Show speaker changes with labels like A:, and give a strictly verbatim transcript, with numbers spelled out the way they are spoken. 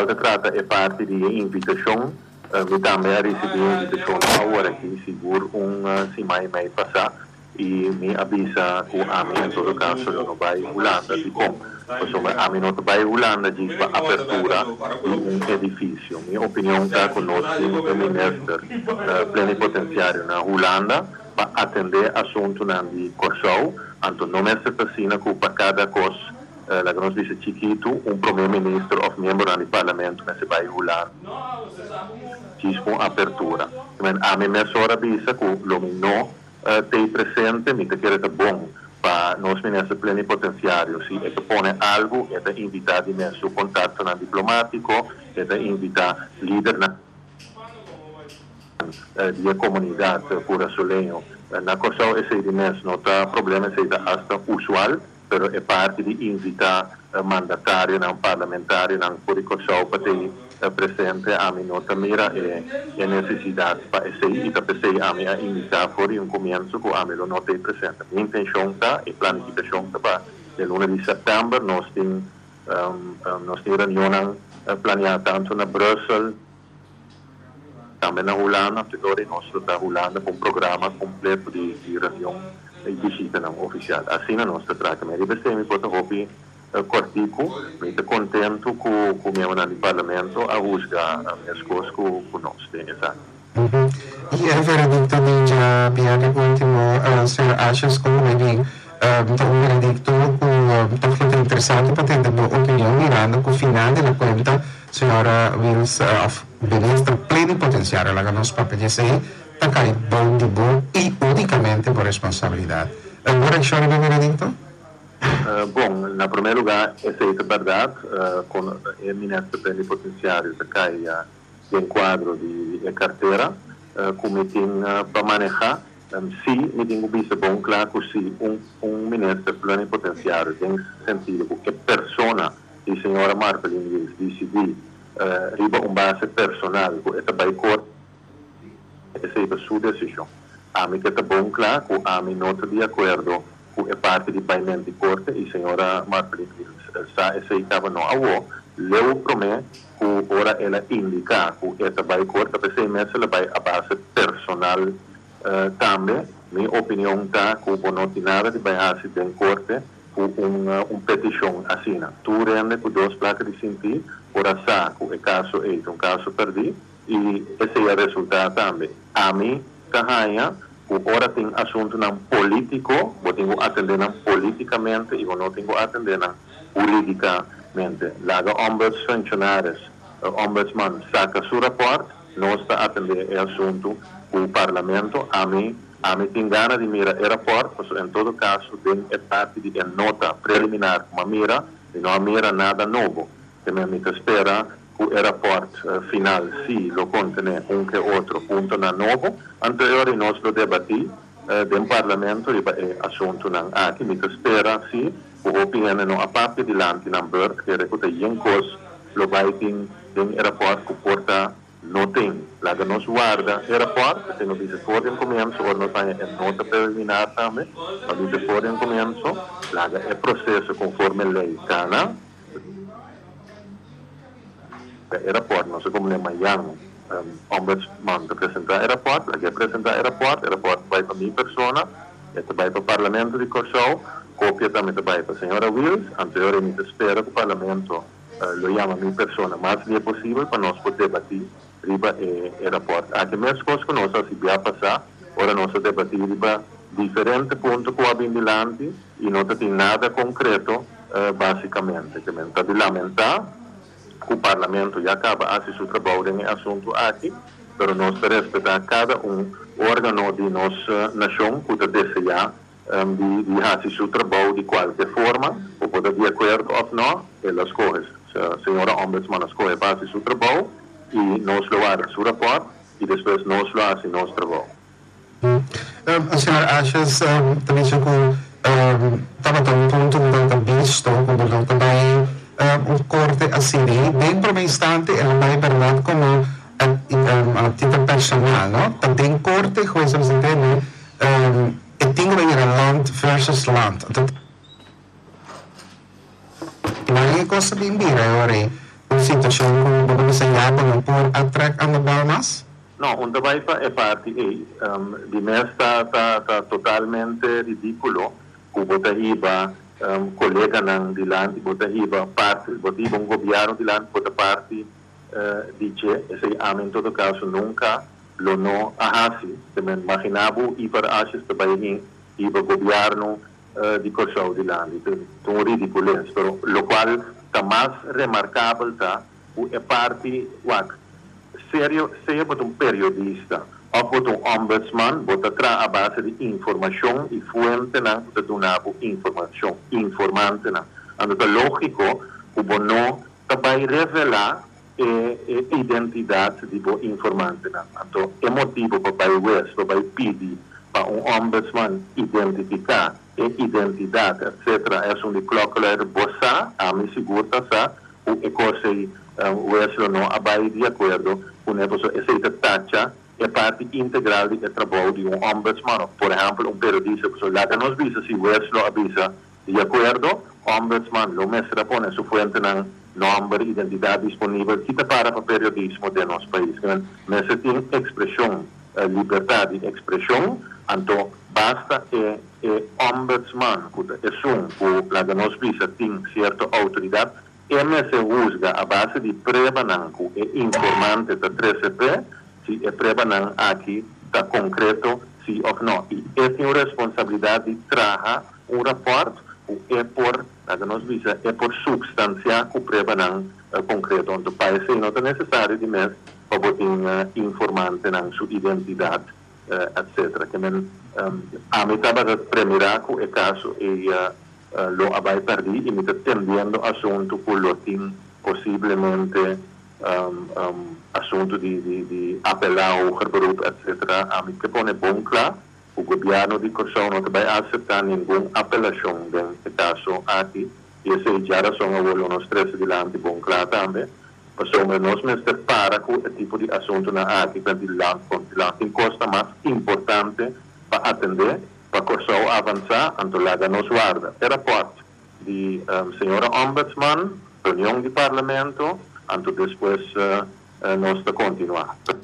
A: outra trata é parte de invitação, uh, me também recebi invitação agora aqui, seguro um uh, semana e meia passar, e me avisa que a mim, em todo caso, eu não vai Holanda, de como. Insomma, a mim não vai Holanda, diz para abertura de um edifício. Minha opinião está conosco, o ministro uh, plenipotenciário na Holanda, para atender assunto na de Corsou, então não é certeza que para cada coisa, uh, lá que nós diz chiquito, um primeiro-ministro ou membro do parlamento, mas se vai Holanda. Diz com abertura. A mim é só avisa que o não Uh, tem presente, me que é bom para nós ministros plenipotenciários, se é que põe algo, é de invitar de nosso contato na diplomático, é de invitar líder na uh, de comunidade por solenho. Uh, na Corsão, esse de nosso não está problema, esse é hasta usual, mas é parte de invitar uh, mandatário, não parlamentário, não por Corsão, para ter presente a mim nota mira e, e necessidade para esse e para esse a mim a iniciar por um começo com a mim não nota presente. Minha intenção tá e planificação tá para o lunes de setembro nós tem um, um, nós tem reunião planeada tanto na Brussel também na Holanda, porque nós está Holanda com um programa completo de, de reunião e visita não oficial. Assim nós está tratando. Mas depois me pode ouvir cortico, muito contente com o meu no parlamento a buscar as coisas com nós, exato.
B: Uhum. E é verdade também já piada último, uh, senhor achas como ele então um veredicto com tão muito interessante para ter uma opinião mirando com o final da conta senhora Wills of ministro plenipotenciário lá que nós papéis aí está caindo bom de bom e unicamente por responsabilidade. Agora a senhora do veredicto?
A: Uh, bom, na primeiro lugar, essa é a verdade, uh, com o ministro plenipotenciário que cai uh, em quadro de, de carteira, uh, como tem uh, para manejar, um, se me tenho visto bom, claro que se um, um ministro plenipotenciário tem sentido que persona e a senhora Marcolin decidir uh, riba um base personal, que é também corte, essa é a sua decisão. A mim que é bom, claro, que a mim não está de acordo é parte do painel de corte e a senhora Marcolin está aceitava não avô leu promete que ora ela indica que esta vai corte para ser mesmo ela vai a base personal uh, também minha opinião está que o não tem nada de vai fazer em corte com uma um petição assim tu rende com duas placas de sentir ora saco é caso é um caso perdido e esse é o resultado também a mim carranha ora tem assunto não político, eu tenho que atender não politicamente e eu não tenho que atender não juridicamente. Lá os ombuds funcionários, o ombudsman saca seu rapport, nós está atender o assunto o parlamento, a mim, a mim tem ganas de mirar o rapport, mas em todo caso tem a parte de nota preliminar uma mira e não mira nada novo. Também me espera o rapport uh, final, se lo contém um que outro ponto na novo, anterior nós lo debati uh, do parlamento e é assunto não aqui, me espera se o opinião não a parte de lá na Burke, que recuta yankos, lo vai ter um rapport que porta não tem, lá que nós guarda o rapport, que não diz fora em começo, ou não tem nota preliminar também, não diz fora em começo, lá que é processo conforme a lei cana, aeroporto, não sei como é amanhã, um, ombudsman de apresentar aeroporto, aqui apresentar aeroporto, aeroporto vai para minha persona, este vai para o parlamento de Corsou, cópia também vai para a senhora Wills, anteriormente espera que o parlamento uh, lo chama minha persona, mais dia possível para nós poder debater riba e aeroporto. Aqui mesmo coisas que nós assim vai passar, ora nós debater riba diferente pontos que há bem dilante e não tem nada concreto, uh, basicamente, que me está de lamentar o parlamento já acaba a seu trabalho em assunto aqui, mas nós respeitamos cada um órgão de nossa nação que deseja um, de, de fazer seu trabalho de qualquer forma, ou pode de acordo ou não, ela escolhe, a senhora ombudsman escolhe para fazer seu trabalho e nós levar seu rapport e depois nós fazemos nosso trabalho.
B: Hum. Um, a senhora acha um, também que estava um, um ponto muito visto, quando também Uh, um corte assim, bem por um instante, ela vai verdade como a, a, a título personal, não? Também corte, coisa que entende, um, e tem que ir land versus land. Então, não é coisa bem bira, agora, situação com o Bisayabo por atrac ang mabalmas?
A: No, un trabalho é parte e um, de mês está tá, tá totalmente ridículo que bota hiba um, colega nang dilan bota hiba parte bota hiba um governo dilan bota parte uh, dice esse am em todo caso nunca lo no ahasi também imaginavo hiper achas também hiba governo uh, de Corsau dilan então ridículo pero lo qual está mais remarcável tá é parte what Serio, seja por um periodista ou por um ombudsman, bota tra a base de informação e fonte na de donar informação, informante na. Ando é lógico o bono também revelar a identidade de bo informante na. Então é motivo para o West, para pedir para um ombudsman identificar a identidade, etcétera. É um de colocar bossa, a me segura sa o é coisa o West não abai de acordo com essa taxa é parte integral do trabalho de um ombudsman. Por exemplo, um periodista que lá nos visa se o West não avisa de acordo, ombudsman lo mestra põe sua fonte na número de identidade disponível que está para o periodismo de nosso país. Mas se tem expressão, liberdade de expressão, então basta é, é ombudsman que é um que lá nos visa tem certa autoridade. M se usa a base de prebanan que é informante da três C P, se é prebanan aqui está concreto, sim ou não. E é tem responsabilidade de trazer um rapport que é por, nada nos visa, é por substância que o prebanan uh, concreto. Então, parece não é necessário de mais para botar uh, informante na sua identidade, uh, etcétera. Que men, um, a metade da primeira que é caso e uh, Uh, lo abai perdi e me está tendendo assunto por lo tem possivelmente um, um, assunto de, de, de apelar ao beroep, etcétera. A mim que põe bom claro, o governo de Corsau não vai aceitar nenhuma apelação nesse caso aqui, e essa é a razão que nós três de lá bom claro também. Passou nós mesmo para com o tipo de assunto na aqui, para o land, tem costa mais importante para atender. Para Corsau avançar, então lá nos guarda o rapport de um, senhora Ombudsman, reunião de Parlamento, então depois uh, uh, nós continuar.